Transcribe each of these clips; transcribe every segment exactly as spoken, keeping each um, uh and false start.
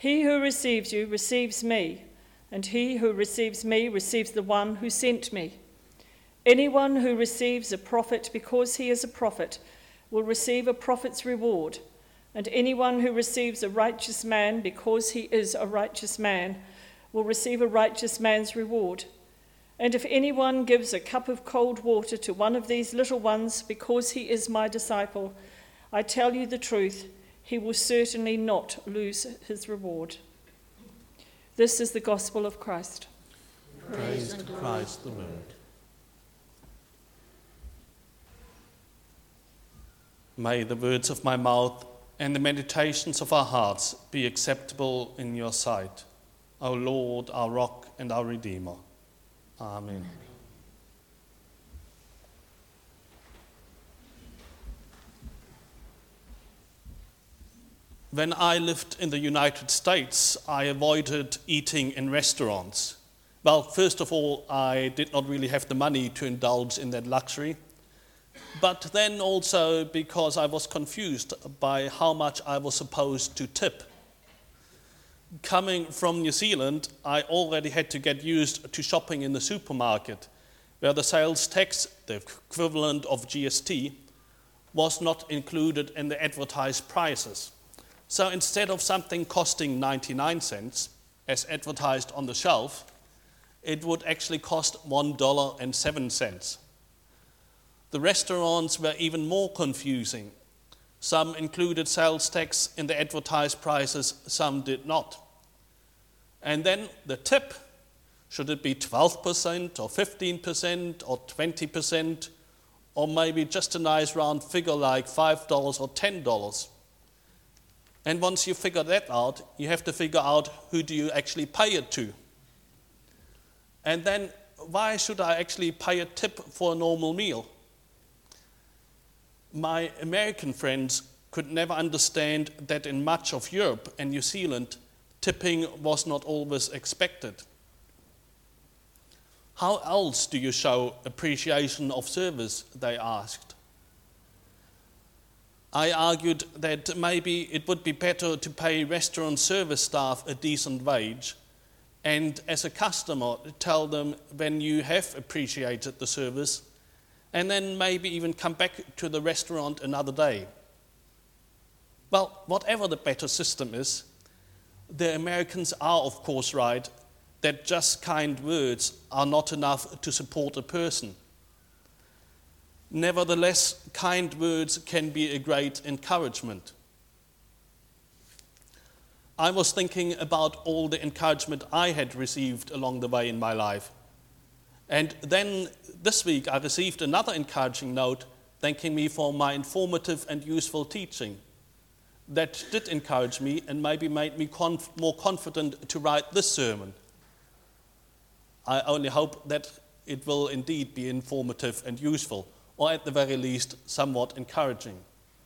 He who receives you receives me, and he who receives me receives the one who sent me. Anyone who receives a prophet because he is a prophet will receive a prophet's reward, and anyone who receives a righteous man because he is a righteous man will receive a righteous man's reward. And if anyone gives a cup of cold water to one of these little ones because he is my disciple, I tell you the truth, he will certainly not lose his reward. This is the gospel of Christ. Praise to Christ the Lord. May the words of my mouth and the meditations of our hearts be acceptable in your sight, O Lord, our rock and our Redeemer. Amen. When I lived in the United States, I avoided eating in restaurants. Well, first of all, I did not really have the money to indulge in that luxury. But then also because I was confused by how much I was supposed to tip. Coming from New Zealand, I already had to get used to shopping in the supermarket, where the sales tax, the equivalent of G S T, was not included in the advertised prices. So instead of something costing ninety-nine cents, as advertised on the shelf, it would actually cost one dollar and seven cents. The restaurants were even more confusing. Some included sales tax in the advertised prices, some did not. And then the tip, should it be twelve percent or fifteen percent or twenty percent, or maybe just a nice round figure like five dollars or ten dollars? And once you figure that out, you have to figure out who do you actually pay it to. And then why should I actually pay a tip for a normal meal? My American friends could never understand that in much of Europe and New Zealand, tipping was not always expected. How else do you show appreciation of service, they asked. I argued that maybe it would be better to pay restaurant service staff a decent wage and as a customer tell them when you have appreciated the service and then maybe even come back to the restaurant another day. Well, whatever the better system is, the Americans are of course right that just kind words are not enough to support a person. Nevertheless, kind words can be a great encouragement. I was thinking about all the encouragement I had received along the way in my life. And then this week I received another encouraging note thanking me for my informative and useful teaching. That did encourage me and maybe made me conf- more confident to write this sermon. I only hope that it will indeed be informative and useful, or at the very least, somewhat encouraging.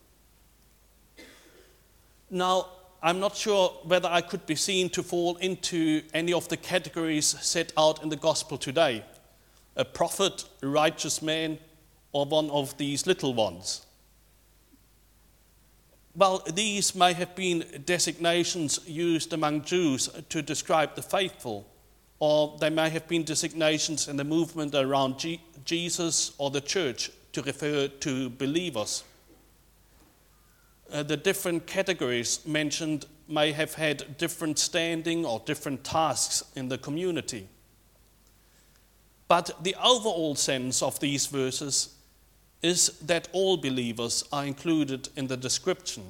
Now, I'm not sure whether I could be seen to fall into any of the categories set out in the gospel today. A prophet, a righteous man, or one of these little ones. Well, these may have been designations used among Jews to describe the faithful, or they may have been designations in the movement around G- Jesus or the church to refer to believers. Uh, the different categories mentioned may have had different standing or different tasks in the community. But the overall sense of these verses is that all believers are included in the description.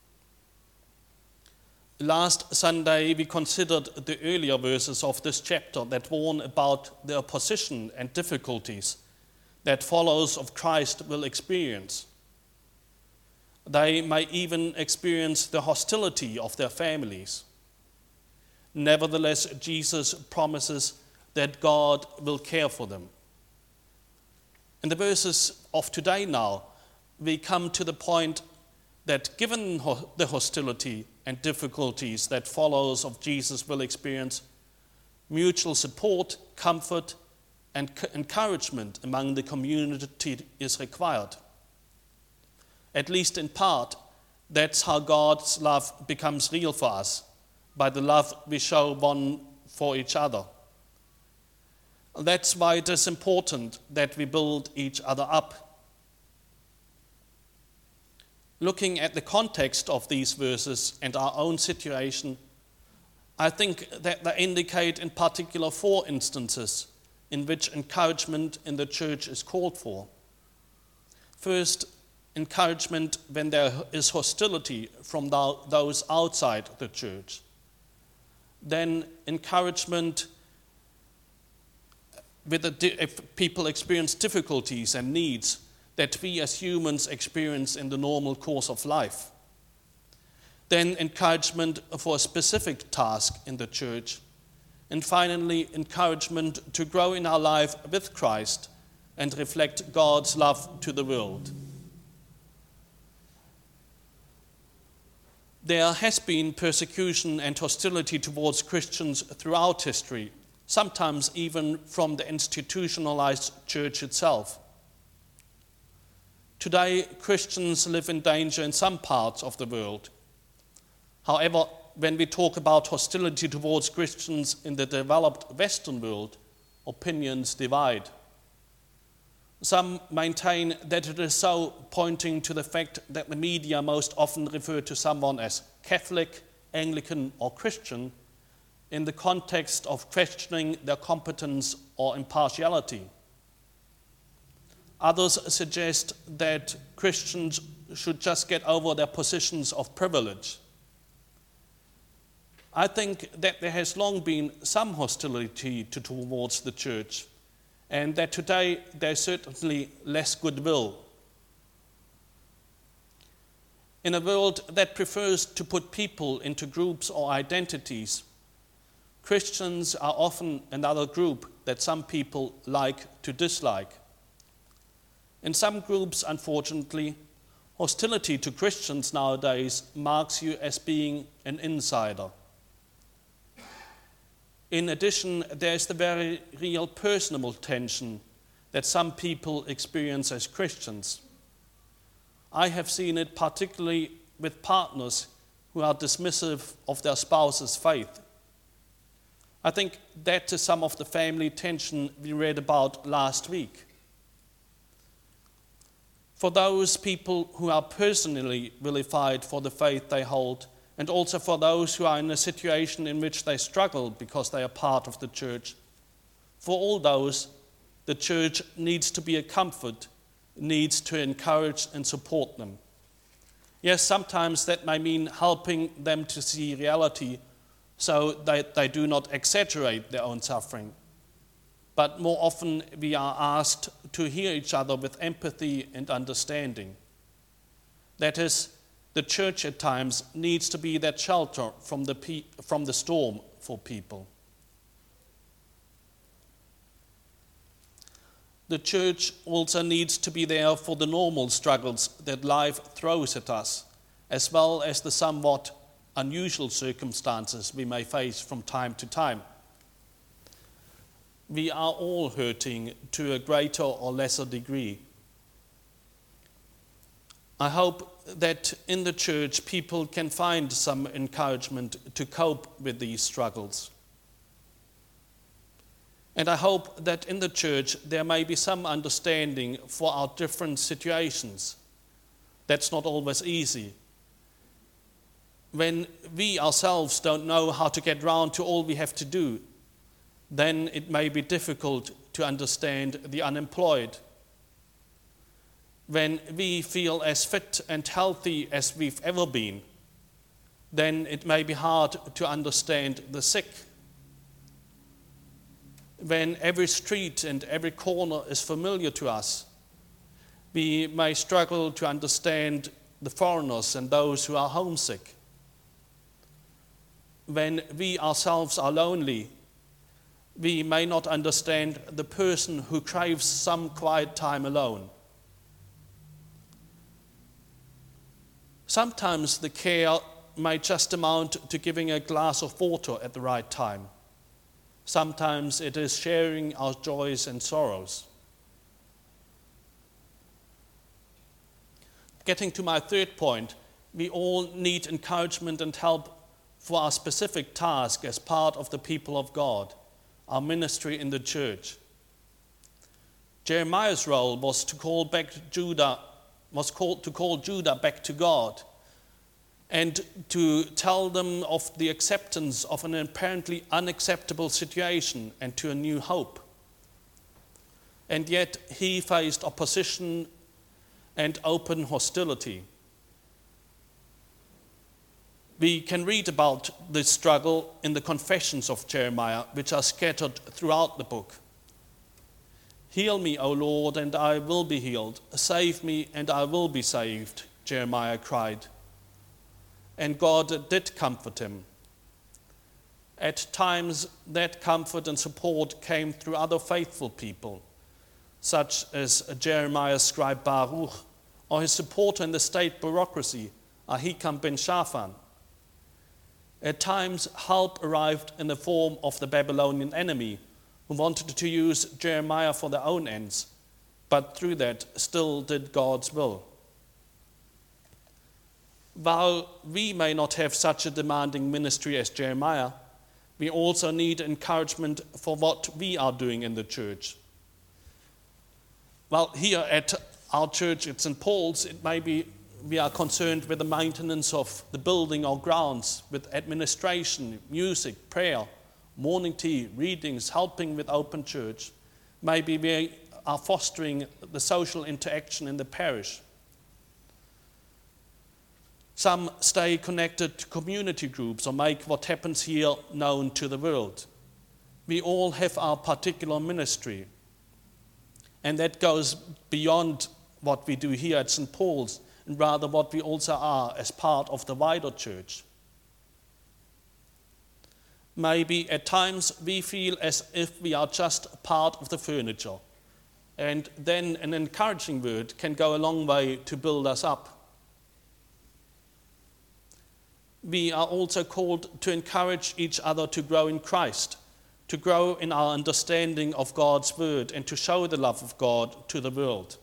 Last Sunday, we considered the earlier verses of this chapter that warn about the opposition and difficulties that followers of Christ will experience. They may even experience the hostility of their families. Nevertheless, Jesus promises that God will care for them. In the verses of today now, we come to the point that given the hostility and difficulties that followers of Jesus will experience, mutual support, comfort, and encouragement among the community is required. At least in part, that's how God's love becomes real for us, by the love we show one for each other. That's why it is important that we build each other up. Looking at the context of these verses and our own situation, I think that they indicate in particular four instances in which encouragement in the church is called for. First, encouragement when there is hostility from those outside the church. Then encouragement with the, if people experience difficulties and needs that we as humans experience in the normal course of life. Then encouragement for a specific task in the church. And finally, encouragement to grow in our life with Christ and reflect God's love to the world. There has been persecution and hostility towards Christians throughout history, sometimes even from the institutionalized church itself. Today, Christians live in danger in some parts of the world. However, when we talk about hostility towards Christians in the developed Western world, opinions divide. Some maintain that it is so, pointing to the fact that the media most often refer to someone as Catholic, Anglican, or Christian in the context of questioning their competence or impartiality. Others suggest that Christians should just get over their positions of privilege. I think that there has long been some hostility to, towards the church, and that today there's certainly less goodwill. In a world that prefers to put people into groups or identities, Christians are often another group that some people like to dislike. In some groups, unfortunately, hostility to Christians nowadays marks you as being an insider. In addition, there is the very real personal tension that some people experience as Christians. I have seen it particularly with partners who are dismissive of their spouse's faith. I think that is some of the family tension we read about last week. For those people who are personally vilified for the faith they hold, and also for those who are in a situation in which they struggle because they are part of the church, for all those, the church needs to be a comfort, needs to encourage and support them. Yes, sometimes that may mean helping them to see reality so that they do not exaggerate their own suffering. But more often we are asked to hear each other with empathy and understanding. That is, the church at times needs to be that shelter from the, pe- from the storm for people. The church also needs to be there for the normal struggles that life throws at us, as well as the somewhat unusual circumstances we may face from time to time. We are all hurting to a greater or lesser degree. I hope that in the church people can find some encouragement to cope with these struggles. And I hope that in the church there may be some understanding for our different situations. That's not always easy. When we ourselves don't know how to get round to all we have to do, then it may be difficult to understand the unemployed. When we feel as fit and healthy as we've ever been, then it may be hard to understand the sick. When every street and every corner is familiar to us, we may struggle to understand the foreigners and those who are homesick. When we ourselves are lonely, we may not understand the person who craves some quiet time alone. Sometimes the care may just amount to giving a glass of water at the right time. Sometimes it is sharing our joys and sorrows. Getting to my third point, we all need encouragement and help for our specific task as part of the people of God, our ministry in the church. Jeremiah's role was to call back Judah, was called to call Judah back to God, and to tell them of the acceptance of an apparently unacceptable situation and to a new hope. And yet he faced opposition and open hostility. We can read about this struggle in the confessions of Jeremiah, which are scattered throughout the book. "Heal me, O Lord, and I will be healed. Save me, and I will be saved," Jeremiah cried. And God did comfort him. At times, that comfort and support came through other faithful people, such as Jeremiah's scribe Baruch, or his supporter in the state bureaucracy, Ahikam ben Shaphan. At times, help arrived in the form of the Babylonian enemy, who wanted to use Jeremiah for their own ends, but through that still did God's will. While we may not have such a demanding ministry as Jeremiah, we also need encouragement for what we are doing in the church. Well, here at our church at Saint Paul's, it may be we are concerned with the maintenance of the building or grounds, with administration, music, prayer, morning tea, readings, helping with open church. Maybe we are fostering the social interaction in the parish. Some stay connected to community groups or make what happens here known to the world. We all have our particular ministry. And that goes beyond what we do here at Saint Paul's, and rather what we also are as part of the wider church. Maybe at times we feel as if we are just part of the furniture, and then an encouraging word can go a long way to build us up. We are also called to encourage each other to grow in Christ, to grow in our understanding of God's word, and to show the love of God to the world.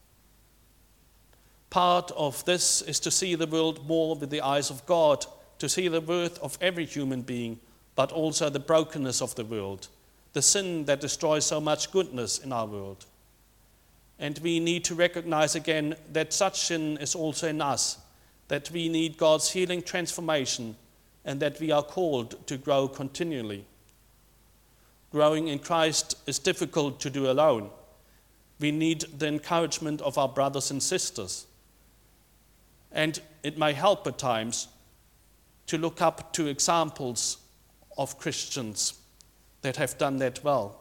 Part of this is to see the world more with the eyes of God, to see the worth of every human being, but also the brokenness of the world, the sin that destroys so much goodness in our world. And we need to recognize again that such sin is also in us, that we need God's healing transformation, and that we are called to grow continually. Growing in Christ is difficult to do alone. We need the encouragement of our brothers and sisters. And it may help at times to look up to examples of Christians that have done that well.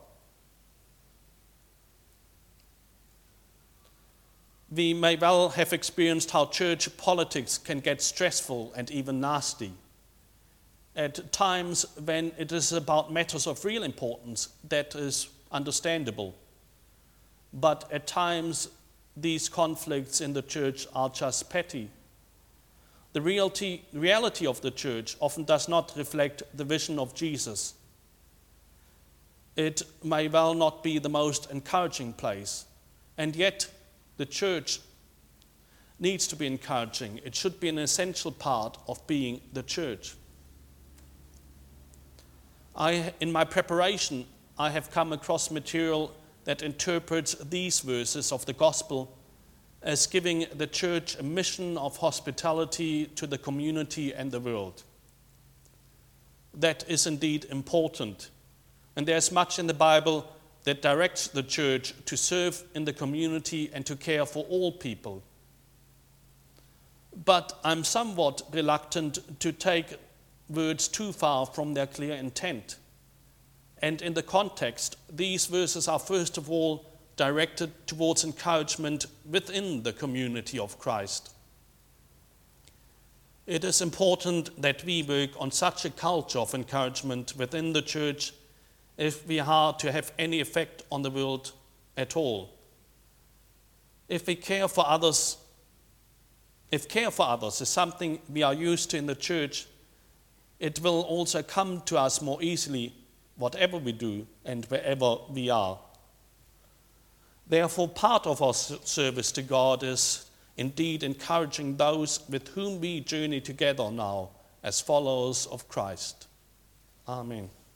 We may well have experienced how church politics can get stressful and even nasty. At times when it is about matters of real importance, that is understandable. But at times these conflicts in the church are just petty. The reality, reality of the church often does not reflect the vision of Jesus. It may well not be the most encouraging place, and yet the church needs to be encouraging. It should be an essential part of being the church. I, in my preparation, I have come across material that interprets these verses of the gospel as giving the church a mission of hospitality to the community and the world. That is indeed important, and there's much in the Bible that directs the church to serve in the community and to care for all people. But I'm somewhat reluctant to take words too far from their clear intent. And in the context, these verses are first of all directed towards encouragement within the community of Christ. It is important that we work on such a culture of encouragement within the church if we are to have any effect on the world at all. If we care for others, if care for others is something we are used to in the church, it will also come to us more easily whatever we do and wherever we are. Therefore, part of our service to God is indeed encouraging those with whom we journey together now as followers of Christ. Amen.